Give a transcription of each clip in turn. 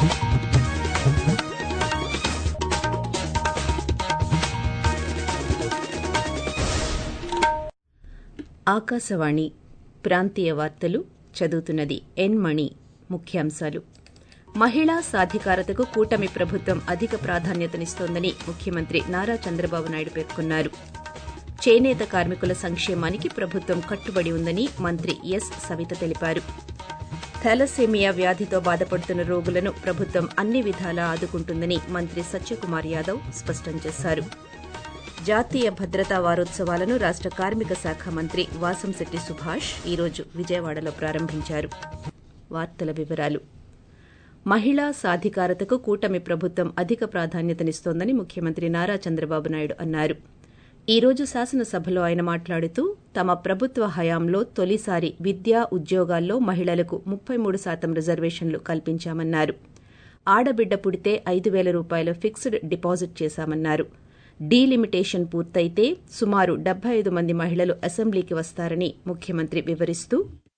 ఆకాశవాణి ప్రాంతీయ వార్తలు చదువుతున్నది ఎన్ మణి. ముఖ్యాంశాలు. మహిళా సాధికారతకు కూటమి ప్రభుత్వం అధిక ప్రాధాన్యతనిస్తోందని ముఖ్యమంత్రి నారా చంద్రబాబు నాయుడు పేర్కొన్నారు. చేనేత కార్మికుల సంక్షేమానికి ప్రభుత్వం కట్టుబడి ఉందని మంత్రి ఎస్ సవిత తెలిపారు. థాలసేమియా వ్యాధితో బాధపడుతున్న రోగులను ప్రభుత్వం అన్ని విధాలా ఆదుకుంటుందని మంత్రి సత్యకుమార్ యాదవ్ స్పష్టం చేశారు. జాతీయ భద్రతా వారోత్సవాలను రాష్ట కార్మిక శాఖ మంత్రి వాసంశెట్టి సుభాష్ ఈరోజు విజయవాడలో ప్రారంభించారు. వార్తల వివరాలు. మహిళా సాధికారతకు కూటమి ప్రభుత్వం అధిక ప్రాధాన్యతనిస్తోందని ముఖ్యమంత్రి నారా చంద్రబాబు నాయుడు అన్నారు. ఈ రోజు శాసనసభలో ఆయన మాట్లాడుతూ తమ ప్రభుత్వ హయాంలో తొలిసారి విద్యా ఉద్యోగాల్లో మహిళలకు 33% రిజర్వేషన్లు కల్పించామన్నారు. ఆడబిడ్డ పుడితే 5,000 రూపాయల ఫిక్స్డ్ డిపాజిట్ చేశామన్నారు. డీలిమిటేషన్ పూర్తయితే సుమారు 75 మంది మహిళలు అసెంబ్లీకి వస్తారని ముఖ్యమంత్రి వివరిస్తూ,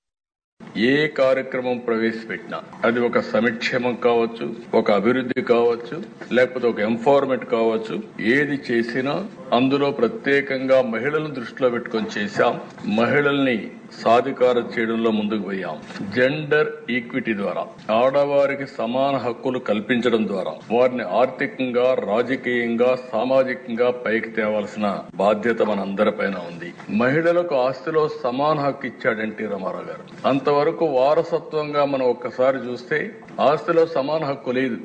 ఏ కార్యక్రమం ప్రవేశపెట్టినా అది ఒక సంక్షేమం కావచ్చు, ఒక అభివృద్ధి కావచ్చు, లేకపోతే ఒక ఎంపవర్మెంట్ కావచ్చు, ఏది చేసినా అందులో ప్రత్యేకంగా మహిళలను దృష్టిలో పెట్టుకొని చేశాం. మహిళల్ని సాధికారం చేయడంలో ముందుకు పోయాం. జెండర్ ఈక్విటీ ద్వారా ఆడవారికి సమాన హక్కులు కల్పించడం ద్వారా వారిని ఆర్థికంగా, రాజకీయంగా, సామాజికంగా పైకి తేవాల్సిన బాధ్యత మనందరిపైన ఉంది. మహిళలకు ఆస్తిలో సమాన హక్కు ఇచ్చాడు ఎన్టీ రామారావు గారు. అంతవరకు వారసత్వంగా మనం ఒక్కసారి చూస్తే ఆస్తిలో సమాన హక్కు లేదు.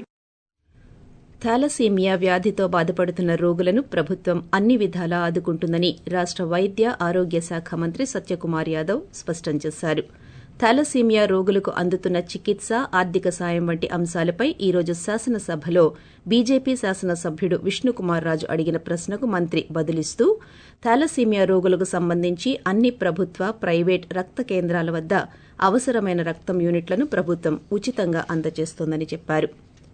థాలసేమియా వ్యాధితో బాధపడుతున్న రోగులను ప్రభుత్వం అన్ని విధాలా ఆదుకుంటుందని రాష్ట వైద్య ఆరోగ్య శాఖ మంత్రి సత్యకుమార్ యాదవ్ స్పష్టం చేశారు. థాలసేమియా రోగులకు అందుతున్న చికిత్స, ఆర్థిక సాయం వంటి అంశాలపై ఈ రోజు శాసనసభలో బీజేపీ శాసనసభ్యుడు విష్ణుకుమార్ రాజు అడిగిన ప్రశ్నకు మంత్రి బదులిస్తూ, థాలసేమియా రోగులకు సంబంధించి అన్ని ప్రభుత్వ, ప్రైవేట్ రక్త కేంద్రాల వద్ద అవసరమైన రక్తం యూనిట్లను ప్రభుత్వం ఉచితంగా అందజేస్తోందని చెప్పారు.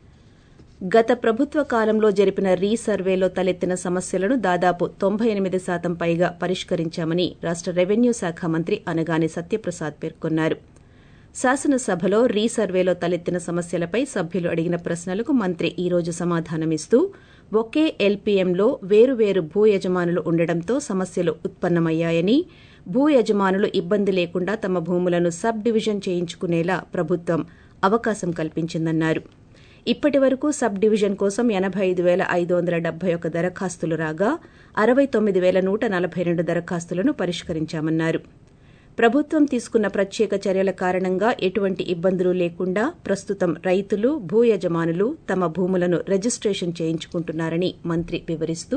గత ప్రభుత్వ కాలంలో జరిపిన రీసర్వేలో తలెత్తిన సమస్యలను దాదాపు 98% పైగా పరిష్కరించామని రాష్ట రెవెన్యూ శాఖ మంత్రి అనగాని సత్యప్రసాద్ పేర్కొన్నారు. శాసనసభలో రీసర్వేలో తలెత్తిన సమస్యలపై సభ్యులు అడిగిన ప్రశ్నలకు మంత్రి ఈ రోజు సమాధానమిస్తూ, ఒకే ఎల్పీఎంలో వేరువేరు భూ యజమానులు ఉండడంతో సమస్యలు ఉత్పన్నమయ్యాయని, భూ యజమానులు ఇబ్బంది లేకుండా తమ భూములను సబ్ డివిజన్ చేయించుకునేలా ప్రభుత్వం అవకాశం కల్పించిందన్నారు. ఇప్పటి వరకు సబ్ డివిజన్ కోసం 85,571 దరఖాస్తులు రాగా 69,142 దరఖాస్తులను పరిష్కరించామన్నారు. ప్రభుత్వం తీసుకున్న ప్రత్యేక చర్యల కారణంగా ఎటువంటి ఇబ్బందులు లేకుండా ప్రస్తుతం రైతులు, భూ యజమానులు తమ భూములను రిజిస్ట్రేషన్ చేయించుకుంటున్నారని మంత్రి వివరిస్తూ,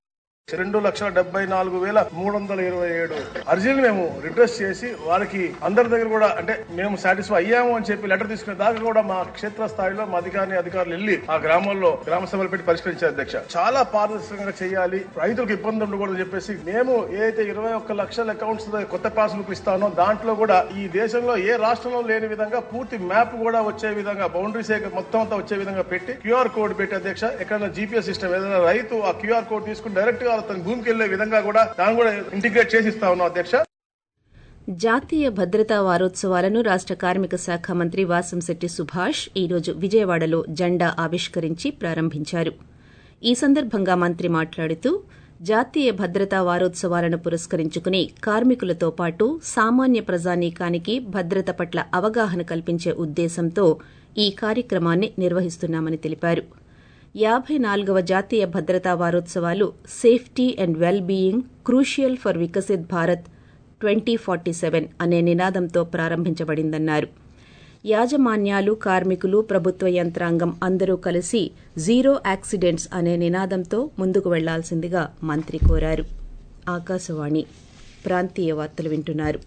2,74,327 అర్జీలు మేము రిడ్రెస్ చేసి వారికి అందరి దగ్గర కూడా అంటే మేము సాటిస్ఫై అయ్యాము అని చెప్పి లెటర్ తీసుకునే దాకా కూడా మా క్షేత్ర స్థాయిలో మా అధికారులు వెళ్లి ఆ గ్రామాల్లో గ్రామ సభలు పెట్టి పరిష్కరించారు. అధ్యక్ష, చాలా పారదర్శకంగా చేయాలి, రైతులకు ఇబ్బంది ఉండకూడదని చెప్పేసి మేము ఏదైతే 21 లక్షల అకౌంట్స్ కొత్త పాస్బుక్ ఇస్తానో దాంట్లో కూడా ఈ దేశంలో ఏ రాష్ట్రంలో లేని విధంగా పూర్తి మ్యాప్ కూడా వచ్చే విధంగా బౌండరీస్ మొత్తం అంతా వచ్చే విధంగా పెట్టి క్యూఆర్ కోడ్ పెట్టి అధ్యక్ష, ఎక్కడైనా జీపీఎస్ సిస్టమ్ ఏదైనా రైతు ఆ క్యూఆర్ కోడ్ తీసుకుని డైరెక్ట్ గా తన భూమికి వెళ్లే విధంగా కూడా దాన్ని కూడా ఇంటిగ్రేట్ చేసి ఇస్తా ఉన్నాం. అధ్యక్ష, జాతీయ భద్రతా వారోత్సవాలను రాష్ట కార్మిక శాఖ మంత్రి వాసంశెట్టి సుభాష్ ఈ రోజు విజయవాడలో జెండా ఆవిష్కరించి ప్రారంభించారు. ఈ సందర్భంగా మంత్రి మాట్లాడుతూ, జాతీయ భద్రతా వారోత్సవాలను పురస్కరించుకుని కార్మికులతో పాటు సామాన్య ప్రజానీకానికి భద్రత పట్ల అవగాహన కల్పించే ఉద్దేశంతో ఈ కార్యక్రమాన్ని నిర్వహిస్తున్నామని తెలిపారు. 54వ జాతీయ భద్రతా వారోత్సవాలు safety and well being crucial for Viksit Bharat 2047 అనే నినాదంతో ప్రారంభించబడిందన్నారు. యాజమాన్యాలు, కార్మికులు, ప్రభుత్వ యంత్రాంగం అందరూ కలిసి జీరో యాక్సిడెంట్స్ అనే నినాదంతో ముందుకు వెళ్లాల్సిందిగా మంత్రి కోరారు. ఆకాశవాణి ప్రాంతీయ వార్తలు వింటున్నారు.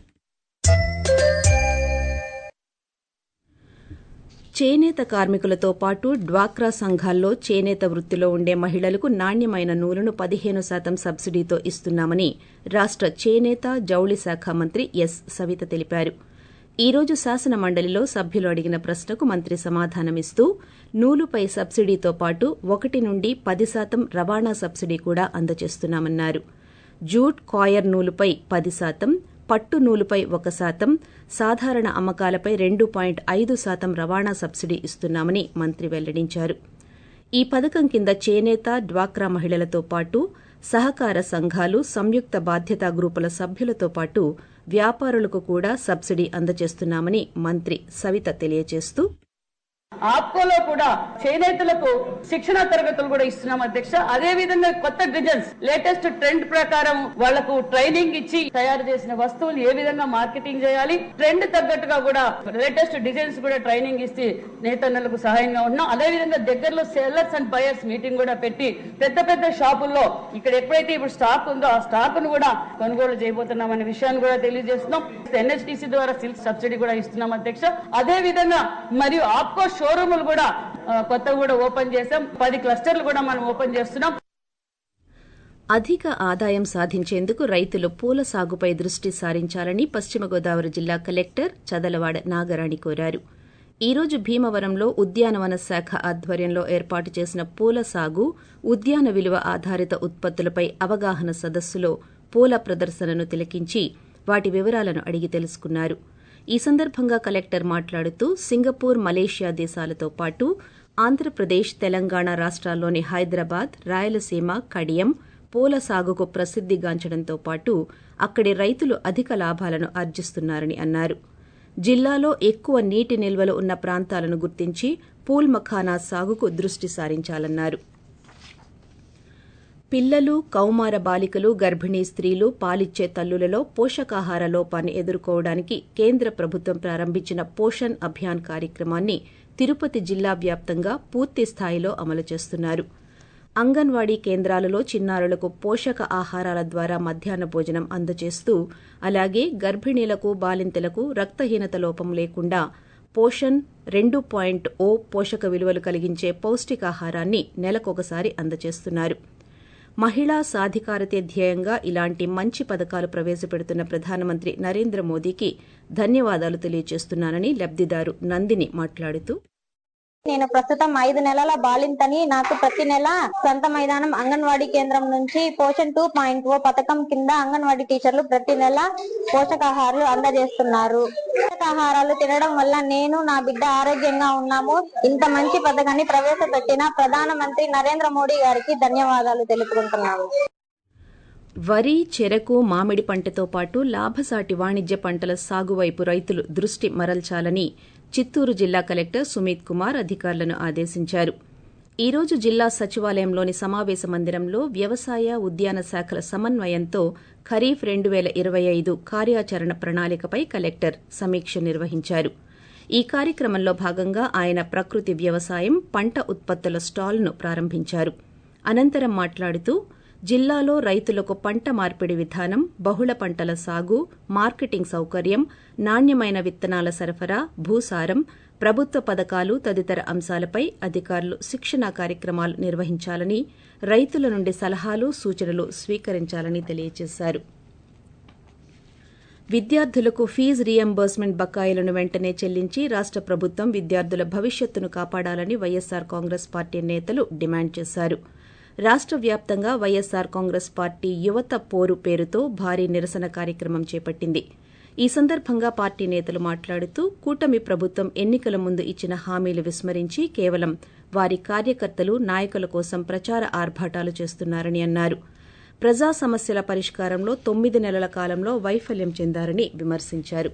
చేనేత కార్మికులతో పాటు డ్వాక్రా సంఘాల్లో చేనేత వృత్తిలో ఉండే మహిళలకు నాణ్యమైన నూలును 15% సబ్సిడీతో ఇస్తున్నామని రాష్ట చేనేత, జౌళి శాఖ మంత్రి ఎస్ సవిత తెలిపారు. ఈ రోజు శాసన మండలిలో సభ్యులు అడిగిన ప్రశ్నకు మంత్రి సమాధానమిస్తూ, నూలుపై సబ్సిడీతో పాటు 1 నుండి 10% రవాణా సబ్సిడీ కూడా అందజేస్తున్నామన్నారు. జూట్, కాయర్ నూలుపై 10%, పట్టు నూలుపై 1%, సాధారణ అమ్మకాలపై 2.5% రవాణా సబ్సిడీ ఇస్తున్నామని మంత్రి వెల్లడించారు. ఈ పథకం కింద చేనేత, డ్వాక్రా మహిళలతో పాటు సహకార సంఘాలు, సంయుక్త బాధ్యతా గ్రూపుల సభ్యులతో పాటు వ్యాపారులకు కూడా సబ్సిడీ అందజేస్తున్నామని మంత్రి సవిత తెలియజేస్తూ, ఆప్కోలో కూడా చేనేతలకు శిక్షణ తరగతులు కూడా ఇస్తున్నాం అధ్యక్ష. అదే విధంగా కొత్త డిజైన్స్, లేటెస్ట్ ట్రెండ్ ప్రకారం వాళ్లకు ట్రైనింగ్ ఇచ్చి తయారు చేసిన వస్తువులు ఏ విధంగా మార్కెటింగ్ చేయాలి, ట్రెండ్ తగ్గట్టుగా కూడా లేటెస్ట్ డిజైన్స్ కూడా ట్రైనింగ్ ఇచ్చి నేతన్నలకు సహాయంగా ఉన్నాం. అదే విధంగా దగ్గరలో సెల్లర్స్ అండ్ బయర్స్ మీటింగ్ కూడా పెట్టి పెద్ద పెద్ద షాపుల్లో ఇక్కడ ఎప్పుడైతే ఇప్పుడు స్టాక్ ఉందో ఆ స్టాక్ ను కూడా కొనుగోలు చేయబోతున్నాం అనే విషయాన్ని కూడా తెలియజేస్తున్నాం. NHTC ద్వారా సిల్క్ సబ్సిడీ కూడా ఇస్తున్నాం అధ్యక్ష. అదే విధంగా మరియు ఆప్కో షోరూములు కూడా కొత్తగా కూడా ఓపెన్ చేసాం. 10 క్లస్టర్లు కూడా మనం ఓపెన్ చేస్తున్నాం. అధిక ఆదాయం సాధించేందుకు రైతులు పూల సాగుపై దృష్టి సారించాలని పశ్చిమ గోదావరి జిల్లా కలెక్టర్ చదలవాడ నాగరాణి కోరారు. ఈ రోజు భీమవరంలో ఉద్యానవన శాఖ ఆధ్వర్యంలో ఏర్పాటు చేసిన పూల సాగు, ఉద్యాన విలువ ఆధారిత ఉత్పత్తులపై అవగాహన సదస్సులో పూల ప్రదర్శనను తిలకించి వాటి వివరాలను అడిగి తెలుసుకున్నారు. ఈ సందర్భంగా కలెక్టర్ మాట్లాడుతూ సింగపూర్, మలేషియా దేశాలతో పాటు ఆంధ్రప్రదేశ్, తెలంగాణ రాష్ట్రాల్లోని హైదరాబాద్, రాయలసీమ, కడియం పూల సాగుకు ప్రసిద్దిగాంచడంతో పాటు అక్కడి రైతులు అధిక లాభాలను ఆర్జిస్తున్నారని అన్నారు. జిల్లాలో ఎక్కువ నీటి నిల్వలు ఉన్న ప్రాంతాలను గుర్తించి పూల్ మఖానా సాగుకు దృష్టి సారించాలన్నారు. పిల్లలు, కౌమార బాలికలు, గర్భిణీ స్త్రీలు, పాలిచ్చే తల్లులలో పోషకాహార లోపాన్ని ఎదుర్కోవడానికి కేంద్ర ప్రభుత్వం ప్రారంభించిన పోషణ్ అభియాన్ కార్యక్రమాన్ని తిరుపతి జిల్లా వ్యాప్తంగా పూర్తి స్థాయిలో అమలు చేస్తున్నారు. అంగన్వాడీ కేంద్రాలలో చిన్నారులకు పోషక ఆహారాల ద్వారా మధ్యాహ్న భోజనం అందజేస్తూ, అలాగే గర్భిణీలకు, బాలింతలకు రక్తహీనత లోపం లేకుండా పోషణ్ 2.0 పోషక విలువలు కలిగించే పౌష్టికాహారాన్ని నెలకొకసారి అందజేస్తున్నారు. మహిళా సాధికారతే ధ్యేయంగా ఇలాంటి మంచి పథకాలు ప్రవేశపెడుతున్న ప్రధానమంత్రి నరేంద్ర మోదీకి ధన్యవాదాలు తెలియజేస్తున్నానని లబ్దిదారు నందిని మాట్లాడుతూ, నేను ప్రస్తుతం 5 నెలల బాలింతని. నాకు ప్రతి నెల సొంత మైదానం అంగన్వాడీ కేంద్రం నుంచి పోషణ్ 2.0 పథకం కింద అంగన్వాడీ టీచర్లు ప్రతి నెల పోషకాహారాలు అందజేస్తున్నారు. పోషకాహారాలు తినడం వల్ల నేను, నా బిడ్డ ఆరోగ్యంగా ఉన్నాము. ఇంత మంచి పథకాన్ని ప్రవేశపెట్టిన ప్రధానమంత్రి నరేంద్ర మోడీ గారికి ధన్యవాదాలు తెలుపుకుంటున్నాను. వరి, చెరకు, మామిడి పంటతో పాటు లాభసాటి వాణిజ్య పంటల సాగు వైపు రైతులు దృష్టి మరల్చాలని చిత్తూరు జిల్లా కలెక్టర్ సుమిత్ కుమార్ అధికారులను ఆదేశించారు. ఈ రోజు జిల్లా సచివాలయంలోని సమావేశ మందిరంలో వ్యవసాయ, ఉద్యాన శాఖల సమన్వయంతో ఖరీఫ్ 2025 కార్యాచరణ ప్రణాళికపై కలెక్టర్ సమీక్ష నిర్వహించారు. ఈ కార్యక్రమంలో భాగంగా ఆయన ప్రకృతి వ్యవసాయం, పంట ఉత్పత్తుల స్టాల్ను ప్రారంభించారు. అనంతరం మాట్లాడుతూ, జిల్లాలో రైతులకు పంట మార్పిడి విధానం, బహుళ పంటల సాగు, మార్కెటింగ్ సౌకర్యం, నాణ్యమైన విత్తనాల సరఫరా, భూసారం, ప్రభుత్వ పథకాలు తదితర అంశాలపై అధికారులు శిక్షణా కార్యక్రమాలు నిర్వహించాలని, రైతుల నుండి సలహాలు, సూచనలు స్వీకరించాలని తెలియజేశారు. విద్యార్థులకు ఫీజు రీయింబర్స్మెంట్ బకాయిలను వెంటనే చెల్లించి రాష్ట ప్రభుత్వం విద్యార్థుల భవిష్యత్తును కాపాడాలని వైఎస్సార్ కాంగ్రెస్ పార్టీ నేతలు డిమాండ్ చేశారు. రాష్ట వ్యాప్తంగా వైఎస్సార్ కాంగ్రెస్ పార్టీ యువత పోరు పేరుతో భారీ నిరసన కార్యక్రమం చేపట్టింది. ఈ సందర్భంగా పార్టీ నేతలు మాట్లాడుతూ, కూటమి ప్రభుత్వం ఎన్నికల ముందు ఇచ్చిన హామీలు విస్మరించి కేవలం వారి కార్యకర్తలు, నాయకుల కోసం ప్రచార ఆర్భాటాలు చేస్తున్నారని అన్నారు. ప్రజా సమస్యల పరిష్కారంలో 9 నెలల కాలంలో వైఫల్యం చెందారని విమర్శించారు.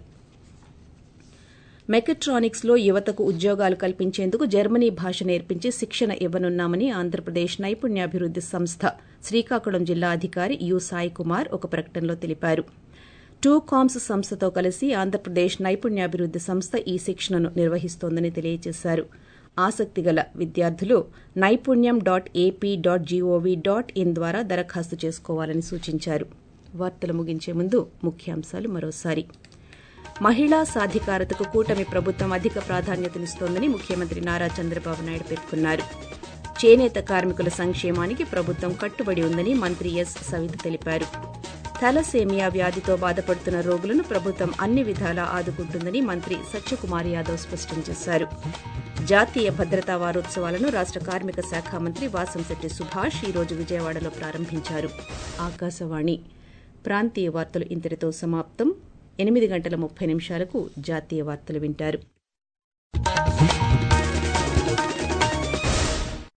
మెకట్రానిక్స్ లో యువతకు ఉద్యోగాలు కల్పించేందుకు జర్మనీ భాష నేర్పించి శిక్షణ ఇవ్వనున్నామని ఆంధ్రప్రదేశ్ నైపుణ్యాభివృద్ది సంస్థ శ్రీకాకుళం జిల్లా అధికారి యు సాయి కుమార్ ఒక ప్రకటనలో తెలిపారు. 2కామ్స్ సంస్థతో కలిసి ఆంధ్రప్రదేశ్ నైపుణ్యాభివృద్ది సంస్థ ఈ శిక్షణను నిర్వహిస్తోందని తెలియజేశారు. ఆసక్తిగల విద్యార్థులు naipunyam.ap.gov.in ద్వారా దరఖాస్తు చేసుకోవాలని సూచించారు. వార్తలు ముగించే ముందు ముఖ్యాంశాలు మరోసారి. మహిళా సాధికారతకు కూటమి ప్రభుత్వం అధిక ప్రాధాన్యతనిస్తోందని ముఖ్యమంత్రి నారా చంద్రబాబు నాయుడు పేర్కొన్నారు. చేనేత కార్మికుల సంక్షేమానికి ప్రభుత్వం కట్టుబడి ఉందని మంత్రి ఎస్ సవిత తెలిపారు. థాలసేమియా వ్యాధితో బాధపడుతున్న రోగులను ప్రభుత్వం అన్ని విధాలా ఆదుకుంటుందని మంత్రి సత్యకుమార్ యాదవ్ స్పష్టం చేశారు. జాతీయ భద్రతా వారోత్సవాలను రాష్ట కార్మిక శాఖ మంత్రి వాసంశెట్టి సుభాష్ ఈ రోజు విజయవాడలో ప్రారంభించారు. ఆకాశవాణి ప్రాంతీయ వార్తలు ఇంతటితో సమాప్తం. 8:30 జాతీయ వార్తలు వింటారు.